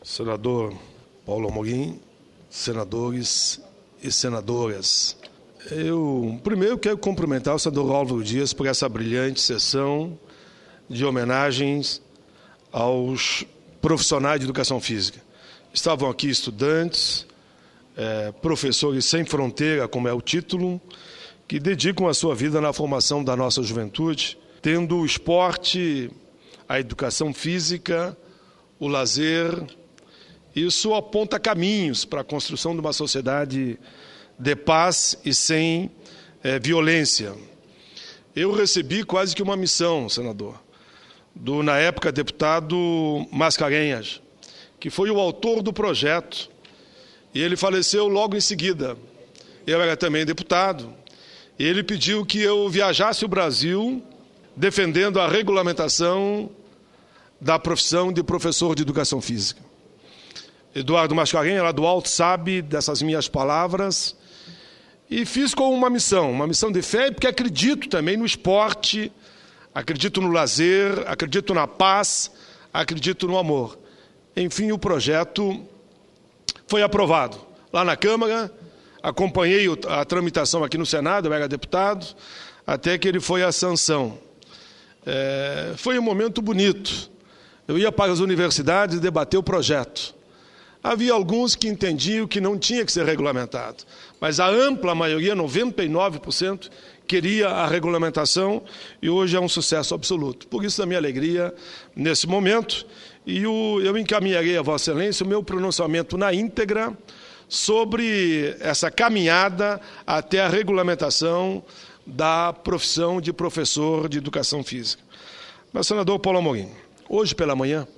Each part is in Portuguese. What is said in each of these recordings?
Senador Paulo Amorim, senadores e senadoras. Eu primeiro quero cumprimentar o senador Álvaro Dias por essa brilhante sessão de homenagens aos profissionais de educação física. Estavam aqui estudantes, professores sem fronteira, como é o título, que dedicam a sua vida na formação da nossa juventude, tendo o esporte, a educação física, o lazer. Isso aponta caminhos para a construção de uma sociedade de paz e sem violência. Eu recebi quase que uma missão, senador, do, na época, deputado Mascarenhas, que foi o autor do projeto, e ele faleceu logo em seguida. Eu era também deputado, e ele pediu que eu viajasse o Brasil defendendo a regulamentação da profissão de professor de educação física. Eduardo Mascarenhas, lá do alto, sabe dessas minhas palavras, e fiz com uma missão de fé, porque acredito também no esporte, acredito no lazer, acredito na paz, acredito no amor. Enfim, o projeto foi aprovado. Lá na Câmara, acompanhei a tramitação aqui no Senado, eu era deputado, até que ele foi à sanção. Foi um momento bonito. Eu ia para as universidades debater o projeto. Havia alguns que entendiam que não tinha que ser regulamentado, mas a ampla maioria, 99%, queria a regulamentação e hoje é um sucesso absoluto. Por isso, a minha alegria nesse momento, e eu encaminharei a Vossa Excelência o meu pronunciamento na íntegra sobre essa caminhada até a regulamentação da profissão de professor de educação física. Mas, senador Paulo Amorim, hoje pela manhã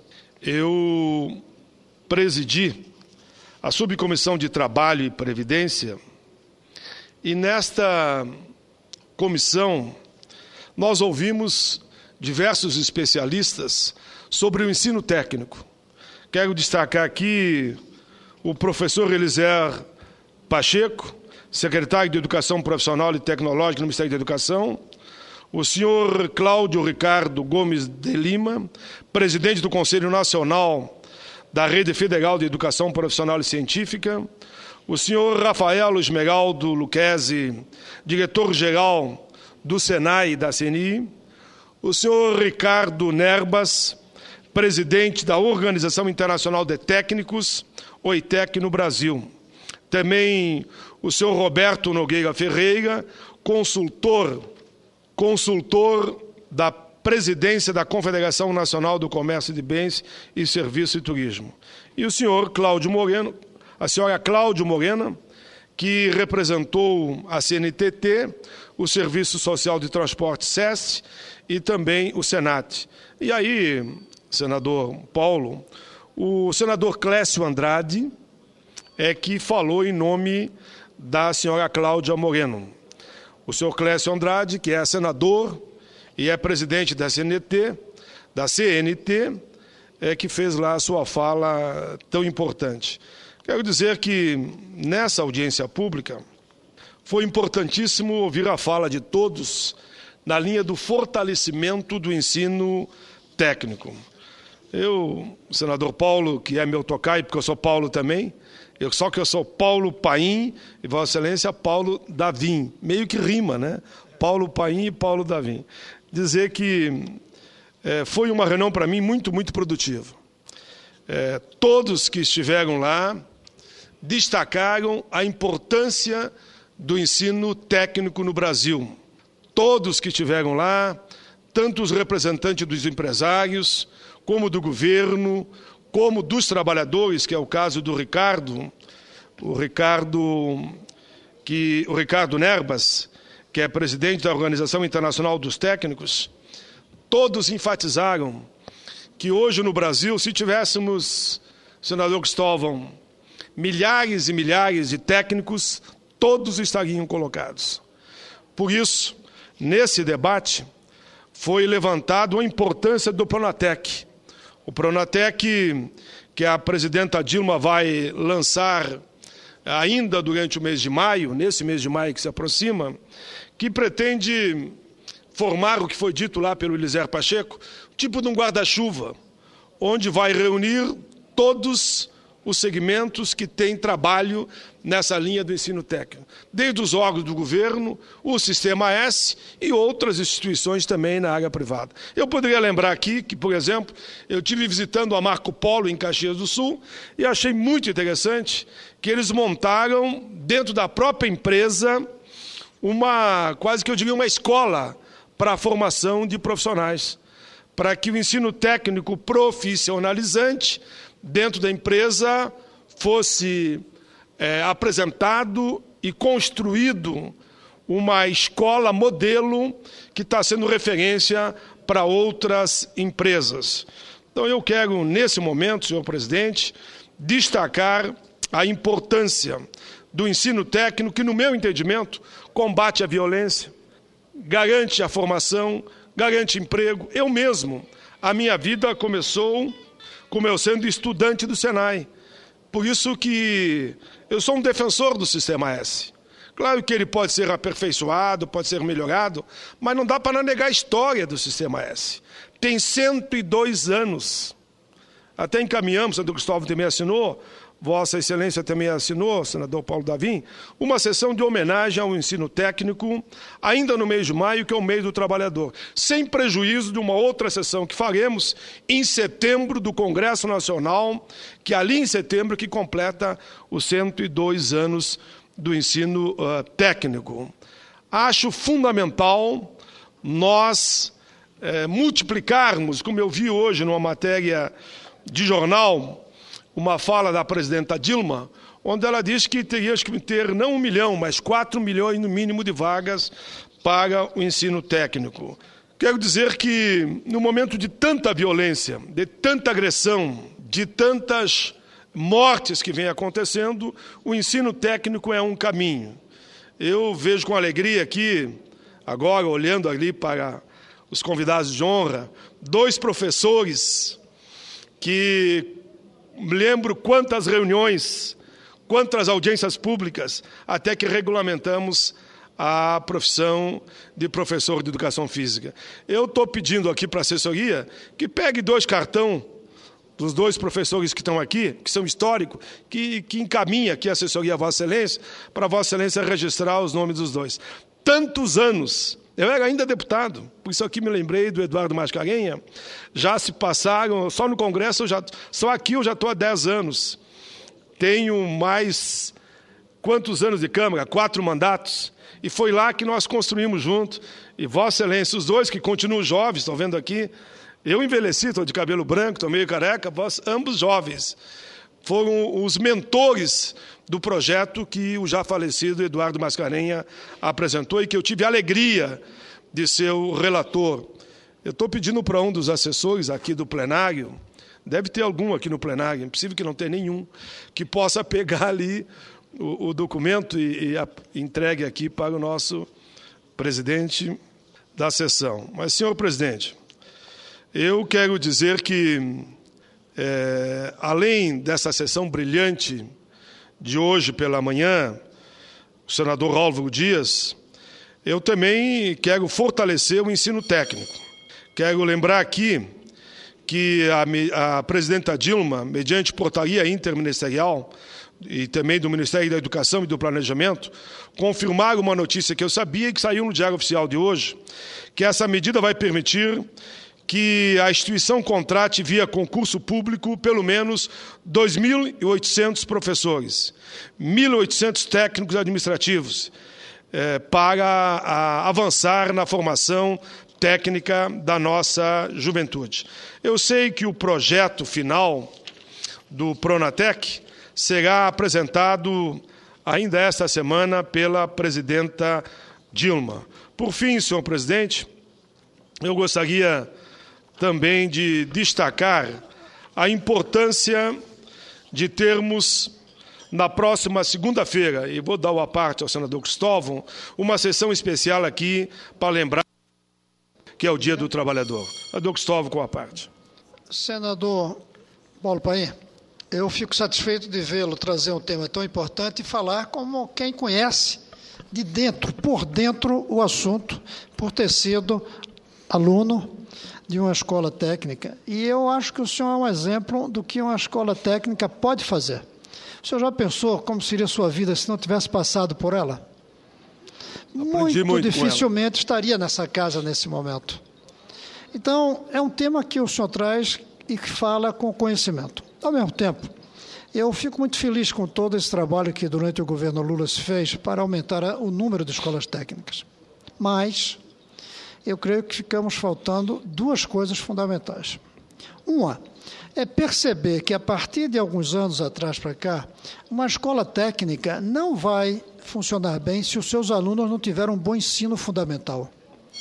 eu presidi a Subcomissão de Trabalho e Previdência e nesta comissão nós ouvimos diversos especialistas sobre o ensino técnico. Quero destacar aqui o professor Eliezer Pacheco, secretário de Educação Profissional e Tecnológica no Ministério da Educação, o senhor Cláudio Ricardo Gomes de Lima, presidente do Conselho Nacional da Rede Federal de Educação Profissional e Científica, o senhor Rafael Esmeraldo Lucchesi, diretor-geral do Senai e da CNI, o senhor Ricardo Nerbas, presidente da Organização Internacional de Técnicos, OITEC, no Brasil. Também o senhor Roberto Nogueira Ferreira, consultor da presidência da Confederação Nacional do Comércio de Bens e Serviços e Turismo. E o senhor Cláudio Moreno, a senhora Cláudio Morena, que representou a CNTT, o Serviço Social de Transporte SEST e também o Senat. E aí, senador Paulo, o senador Clécio Andrade é que falou em nome da senhora Cláudia Moreno. O senhor Clécio Andrade, que é senador e é presidente da CNT, é que fez lá a sua fala tão importante. Quero dizer que nessa audiência pública foi importantíssimo ouvir a fala de todos na linha do fortalecimento do ensino técnico. Eu, senador Paulo, que é meu tocaio, porque eu sou Paulo também, só que eu sou Paulo Paim e Vossa Excelência Paulo Davim, meio que rima, né? Paulo Paim e Paulo Davim. Dizer que foi uma reunião para mim muito, muito produtiva. Todos que estiveram lá destacaram a importância do ensino técnico no Brasil. Todos que estiveram lá, tanto os representantes dos empresários, como do governo, como dos trabalhadores, que é o caso do Ricardo Nerbas, que é presidente da Organização Internacional dos Técnicos, todos enfatizaram que hoje no Brasil, se tivéssemos, senador Cristóvão, milhares e milhares de técnicos, todos estariam colocados. Por isso, nesse debate, foi levantado a importância do Pronatec. O Pronatec, que a presidenta Dilma vai lançar ainda durante o mês de maio, nesse mês de maio que se aproxima, que pretende formar o que foi dito lá pelo Eliezer Pacheco, tipo de um guarda-chuva, onde vai reunir todos os segmentos que têm trabalho nessa linha do ensino técnico, desde os órgãos do governo, o Sistema S e outras instituições também na área privada. Eu poderia lembrar aqui que, por exemplo, eu estive visitando a Marco Polo em Caxias do Sul e achei muito interessante que eles montaram, dentro da própria empresa, quase que eu diria uma escola para a formação de profissionais, para que o ensino técnico profissionalizante dentro da empresa fosse apresentado e construído uma escola modelo que está sendo referência para outras empresas. Então, eu quero, nesse momento, senhor presidente, destacar a importância do ensino técnico, que, no meu entendimento, combate a violência, garante a formação, garante emprego. Eu mesmo, a minha vida começou como eu sendo estudante do Senai. Por isso que eu sou um defensor do Sistema S. Claro que ele pode ser aperfeiçoado, pode ser melhorado, mas não dá para negar a história do Sistema S. Tem 102 anos. Até encaminhamos, o senador Cristóvão também assinou, Vossa Excelência também assinou, senador Paulo Davim, uma sessão de homenagem ao ensino técnico, ainda no mês de maio, que é o mês do trabalhador, sem prejuízo de uma outra sessão que faremos em setembro do Congresso Nacional, que ali em setembro que completa os 102 anos do ensino técnico. Acho fundamental nós multiplicarmos, como eu vi hoje numa matéria de jornal, uma fala da presidenta Dilma, onde ela diz que teríamos que ter não 1 milhão, mas 4 milhões no mínimo de vagas para o ensino técnico. Quero dizer que, no momento de tanta violência, de tanta agressão, de tantas mortes que vem acontecendo, o ensino técnico é um caminho. Eu vejo com alegria aqui, agora olhando ali para os convidados de honra, 2 professores que lembro quantas reuniões, quantas audiências públicas, até que regulamentamos a profissão de professor de educação física. Eu estou pedindo aqui para a assessoria que pegue 2 cartões dos 2 professores que estão aqui, que são históricos, que encaminha aqui a assessoria a Vossa Excelência, para Vossa Excelência registrar os nomes dos 2. Tantos anos. Eu era ainda deputado, por isso aqui me lembrei do Eduardo Mascarenha, já se passaram, só no Congresso, só aqui eu já estou há 10 anos. Tenho mais, quantos anos de Câmara? 4 mandatos. E foi lá que nós construímos junto. E Vossa Excelência, os 2 que continuam jovens, estão vendo aqui, eu envelheci, estou de cabelo branco, estou meio careca, ambos jovens. Foram os mentores do projeto que o já falecido Eduardo Mascarenha apresentou e que eu tive a alegria de ser o relator. Eu estou pedindo para um dos assessores aqui do plenário, deve ter algum aqui no plenário, é impossível que não tenha nenhum, que possa pegar ali o documento e entregue aqui para o nosso presidente da sessão. Mas, senhor presidente, eu quero dizer que, além dessa sessão brilhante de hoje pela manhã, o senador Álvaro Dias, eu também quero fortalecer o ensino técnico. Quero lembrar aqui que a presidenta Dilma, mediante portaria interministerial e também do Ministério da Educação e do Planejamento, confirmaram uma notícia que eu sabia e que saiu no Diário Oficial de hoje, que essa medida vai permitir que a instituição contrate via concurso público pelo menos 2.800 professores, 1.800 técnicos administrativos, para avançar na formação técnica da nossa juventude. Eu sei que o projeto final do Pronatec será apresentado ainda esta semana pela presidenta Dilma. Por fim, senhor presidente, eu gostaria também de destacar a importância de termos, na próxima segunda-feira, e vou dar uma parte ao senador Cristóvão, uma sessão especial aqui para lembrar que é o Dia do Trabalhador. Senador Cristóvão, com a parte. Senador Paulo Paim, eu fico satisfeito de vê-lo trazer um tema tão importante e falar como quem conhece de dentro, por dentro, o assunto, por ter sido aluno de uma escola técnica, e eu acho que o senhor é um exemplo do que uma escola técnica pode fazer. O senhor já pensou como seria a sua vida se não tivesse passado por ela? Muito dificilmente estaria nessa casa nesse momento. Então, é um tema que o senhor traz e que fala com conhecimento. Ao mesmo tempo, eu fico muito feliz com todo esse trabalho que durante o governo Lula se fez para aumentar o número de escolas técnicas. Mas eu creio que ficamos faltando duas coisas fundamentais. Uma é perceber que, a partir de alguns anos atrás para cá, uma escola técnica não vai funcionar bem se os seus alunos não tiverem um bom ensino fundamental.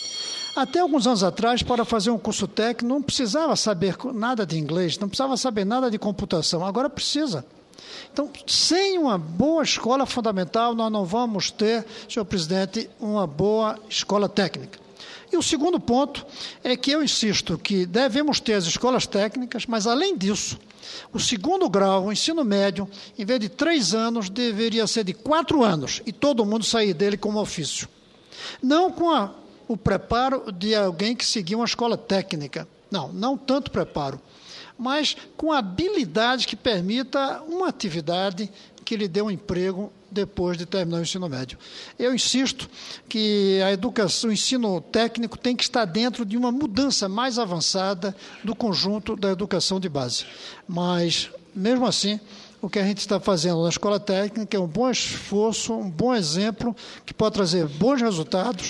Até alguns anos atrás, para fazer um curso técnico, não precisava saber nada de inglês, não precisava saber nada de computação, agora precisa. Então, sem uma boa escola fundamental, nós não vamos ter, senhor presidente, uma boa escola técnica. E o segundo ponto é que eu insisto que devemos ter as escolas técnicas, mas, além disso, o segundo grau, o ensino médio, em vez de 3 anos, deveria ser de 4 anos, e todo mundo sair dele como ofício. Não com o preparo de alguém que seguiu uma escola técnica. Não tanto preparo, mas com habilidade que permita uma atividade que lhe dê um emprego depois de terminar o ensino médio. Eu insisto que a educação, o ensino técnico tem que estar dentro de uma mudança mais avançada do conjunto da educação de base. Mas, mesmo assim, o que a gente está fazendo na escola técnica é um bom esforço, um bom exemplo, que pode trazer bons resultados,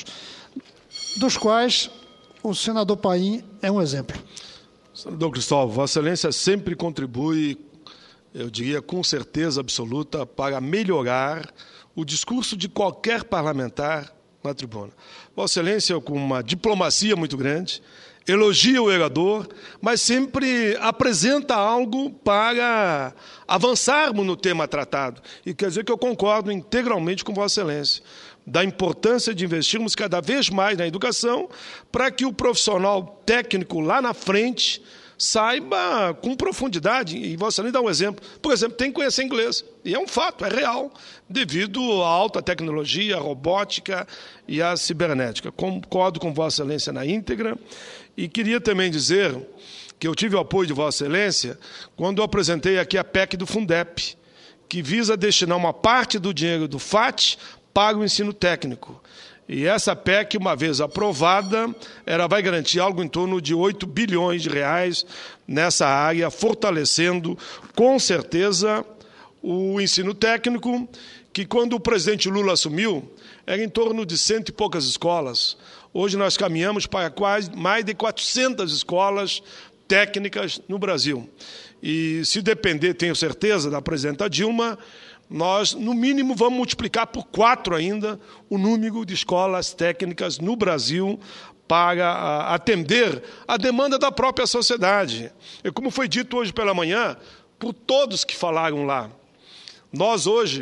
dos quais o senador Paim é um exemplo. Senador Cristóvão, Vossa Excelência sempre contribui, eu diria com certeza absoluta, para melhorar o discurso de qualquer parlamentar na tribuna. Vossa Excelência, com uma diplomacia muito grande, elogia o orador, mas sempre apresenta algo para avançarmos no tema tratado. E quer dizer que eu concordo integralmente com Vossa Excelência, da importância de investirmos cada vez mais na educação para que o profissional técnico lá na frente saiba com profundidade, e Vossa Excelência dá um exemplo. Por exemplo, tem que conhecer inglês, e é um fato, é real, devido à alta tecnologia, à robótica e à cibernética. Concordo com Vossa Excelência na íntegra, e queria também dizer que eu tive o apoio de Vossa Excelência quando eu apresentei aqui a PEC do Fundep, que visa destinar uma parte do dinheiro do FAT para o ensino técnico. E essa PEC, uma vez aprovada, ela vai garantir algo em torno de 8 bilhões de reais nessa área, fortalecendo, com certeza, o ensino técnico, que quando o presidente Lula assumiu, era em torno de 100 e poucas escolas. Hoje nós caminhamos para quase mais de 400 escolas técnicas no Brasil. E se depender, tenho certeza, da presidenta Dilma, nós, no mínimo, vamos multiplicar por 4 ainda o número de escolas técnicas no Brasil para atender a demanda da própria sociedade. E como foi dito hoje pela manhã, por todos que falaram lá, nós hoje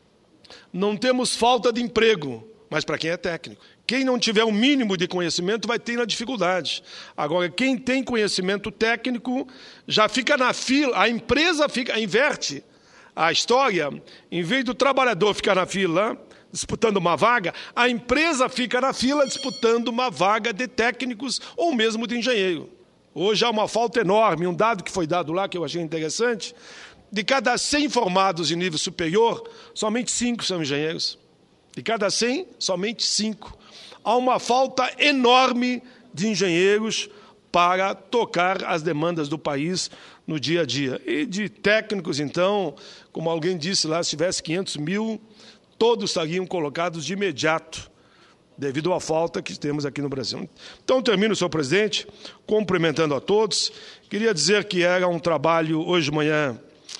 não temos falta de emprego, mas para quem é técnico. Quem não tiver o mínimo de conhecimento vai ter dificuldade. Agora, quem tem conhecimento técnico já fica na fila, a empresa inverte a história, em vez do trabalhador ficar na fila disputando uma vaga, a empresa fica na fila disputando uma vaga de técnicos ou mesmo de engenheiro. Hoje há uma falta enorme, um dado que foi dado lá, que eu achei interessante, de cada 100 formados de nível superior, somente 5 são engenheiros. De cada 100, somente 5. Há uma falta enorme de engenheiros para tocar as demandas do país no dia a dia. E de técnicos, então, como alguém disse lá, se tivesse 500 mil, todos estariam colocados de imediato, devido à falta que temos aqui no Brasil. Então, termino, senhor presidente, cumprimentando a todos. Queria dizer que era um trabalho, hoje de manhã,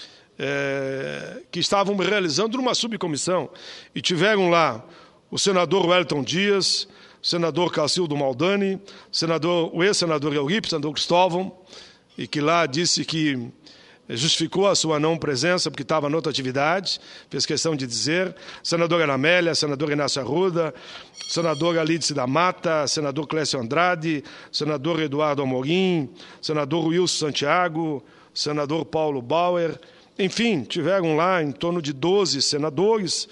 que estavam realizando numa subcomissão, e tiveram lá o senador Wellington Dias, o senador Cacildo Maldani, o ex-senador Eurípides, senador Cristóvão, e que lá disse que justificou a sua não presença porque estava em outra atividade, fez questão de dizer, senadora Ana Amélia, senador Inácio Arruda, senadora Lídice da Mata, senador Clécio Andrade, senador Eduardo Amorim, senador Wilson Santiago, senador Paulo Bauer, enfim, tiveram lá em torno de 12 senadores,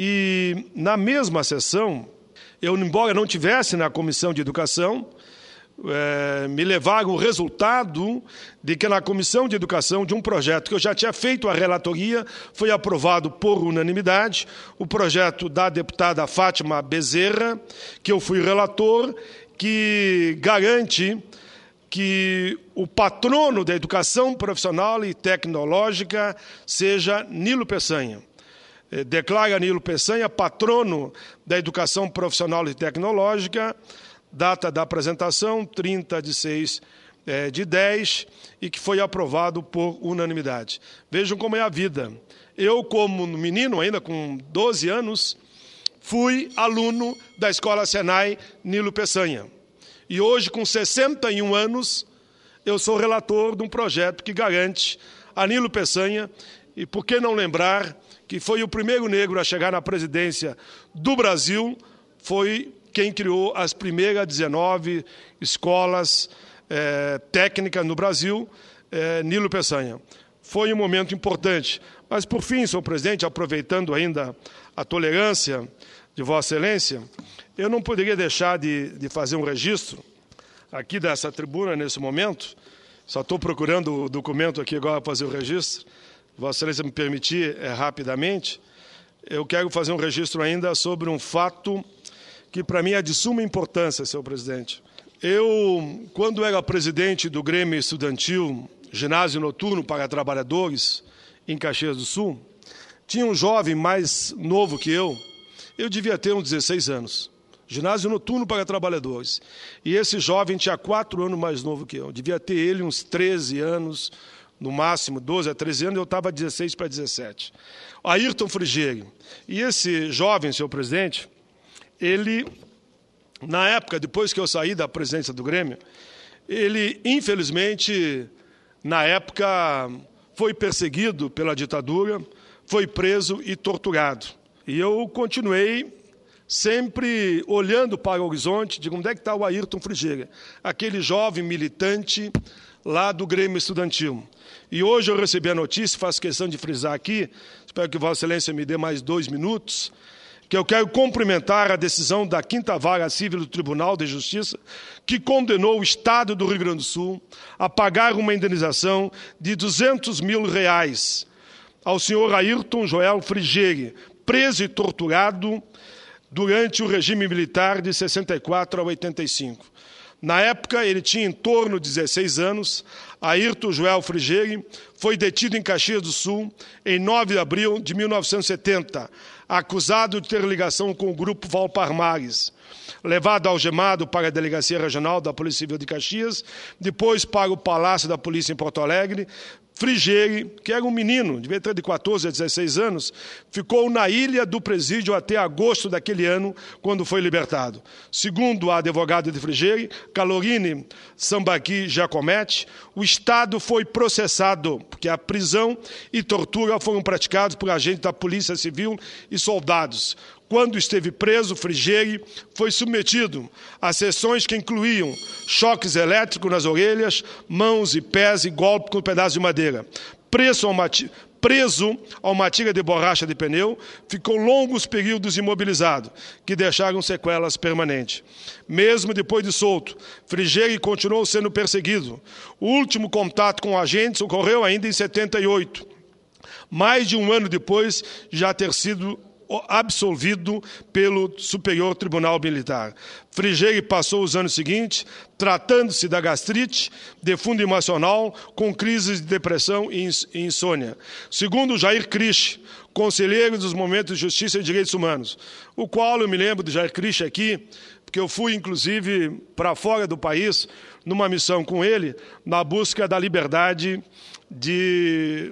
e na mesma sessão, eu, embora não tivesse na Comissão de Educação, me levaram o resultado de que na Comissão de Educação, de um projeto que eu já tinha feito a relatoria, foi aprovado por unanimidade, o projeto da deputada Fátima Bezerra, que eu fui relator, que garante que o patrono da educação profissional e tecnológica seja Nilo Peçanha. Declara Nilo Peçanha patrono da educação profissional e tecnológica, data da apresentação, 30/6/10, e que foi aprovado por unanimidade. Vejam como é a vida. Eu, como menino, ainda com 12 anos, fui aluno da Escola Senai Nilo Peçanha. E hoje, com 61 anos, eu sou relator de um projeto que garante a Nilo Peçanha, e por que não lembrar que foi o primeiro negro a chegar na presidência do Brasil, foi quem criou as primeiras 19 escolas técnicas no Brasil, Nilo Peçanha. Foi um momento importante. Mas, por fim, senhor presidente, aproveitando ainda a tolerância de Vossa Excelência, eu não poderia deixar de fazer um registro aqui dessa tribuna nesse momento. Só estou procurando o documento aqui agora para fazer o registro. Vossa Excelência me permitir rapidamente. Eu quero fazer um registro ainda sobre um fato que para mim é de suma importância, senhor presidente. Eu, quando era presidente do Grêmio Estudantil, Ginásio Noturno para Trabalhadores, em Caxias do Sul, tinha um jovem mais novo que eu devia ter uns 16 anos. Ginásio Noturno para Trabalhadores. E esse jovem tinha 4 anos mais novo que eu. Devia ter ele uns 13 anos, no máximo 12 a 13 anos, eu estava 16 para 17. Ayrton Frigerio. E esse jovem, senhor presidente, ele, na época, depois que eu saí da presidência do Grêmio, ele, infelizmente, na época, foi perseguido pela ditadura, foi preso e torturado. E eu continuei sempre olhando para o horizonte, de onde é que está o Ayrton Frigerio, aquele jovem militante lá do Grêmio Estudantil. E hoje eu recebi a notícia, faço questão de frisar aqui, espero que Vossa Excelência me dê mais 2 minutos, que eu quero cumprimentar a decisão da 5ª Vara Civil do Tribunal de Justiça, que condenou o Estado do Rio Grande do Sul a pagar uma indenização de R$200 mil ao senhor Ayrton Joel Frigerio, preso e torturado durante o regime militar de 64 a 85. Na época, ele tinha em torno de 16 anos. Ayrton Joel Frigerio foi detido em Caxias do Sul em 9 de abril de 1970, acusado de ter ligação com o grupo Valpalmares. Levado algemado para a Delegacia Regional da Polícia Civil de Caxias, depois para o Palácio da Polícia em Porto Alegre. Frigerio, que era um menino, devia ter de 14 a 16 anos, ficou na ilha do presídio até agosto daquele ano, quando foi libertado. Segundo a advogada de Frigerio, Calorine Sambaqui Giacometti, o Estado foi processado, porque a prisão e tortura foram praticados por agentes da Polícia Civil e soldados. Quando esteve preso, Frigerio foi submetido a sessões que incluíam choques elétricos nas orelhas, mãos e pés e golpe com um pedaço de madeira. Preso a uma tira de borracha de pneu, ficou longos períodos imobilizado, que deixaram sequelas permanentes. Mesmo depois de solto, Frigerio continuou sendo perseguido. O último contato com agentes ocorreu ainda em 78, mais de um ano depois de já ter sido absolvido pelo Superior Tribunal Militar. Frigerio passou os anos seguintes tratando-se da gastrite, de fundo emocional, com crises de depressão e insônia. Segundo Jair Krich, conselheiro dos Movimentos de Justiça e Direitos Humanos, o qual eu me lembro de Jair Krich aqui, porque eu fui, inclusive, para fora do país, numa missão com ele, na busca da liberdade de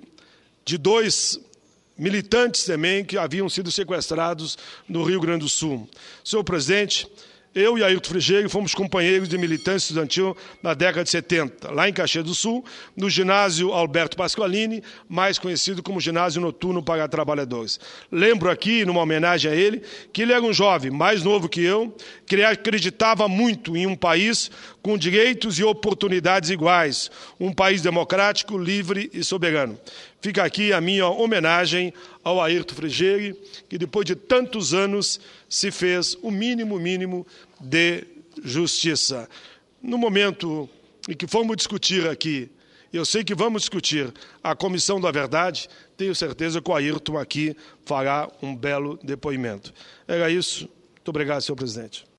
2 militantes também que haviam sido sequestrados no Rio Grande do Sul. Senhor presidente, eu e Ayrton Frigerio fomos companheiros de militância estudantil na década de 70, lá em Caxias do Sul, no ginásio Alberto Pasqualini, mais conhecido como Ginásio Noturno para Trabalhadores. Lembro aqui, numa homenagem a ele, que ele era um jovem mais novo que eu, que acreditava muito em um país com direitos e oportunidades iguais, um país democrático, livre e soberano. Fica aqui a minha homenagem ao Ayrton Frigerio, que depois de tantos anos se fez o mínimo de justiça. no momento em que formos discutir aqui, eu sei que vamos discutir a Comissão da Verdade, tenho certeza que o Ayrton aqui fará um belo depoimento. Era isso. Muito obrigado, senhor presidente.